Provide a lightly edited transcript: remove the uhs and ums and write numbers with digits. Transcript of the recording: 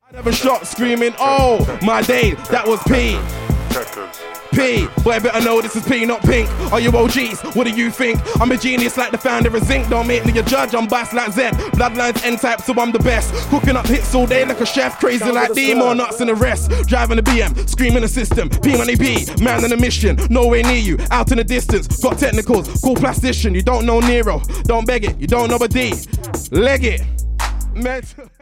Never shot screaming, oh, my day, that was P. P, boy, better know this is P, not pink. Are you OGs? What do you think? I'm a genius like the founder of Zinc. Don't make me a judge, I'm biased like Z. Bloodlines N-type, so I'm the best. Cooking up hits all day like a chef. Crazy like Demo, nuts and the rest. Driving a BM, screaming the system. P-Money B, man on a mission. Nowhere near you, out in the distance. Got technicals, cool plastician. You don't know Nero, don't beg it. You don't know a D, leg it.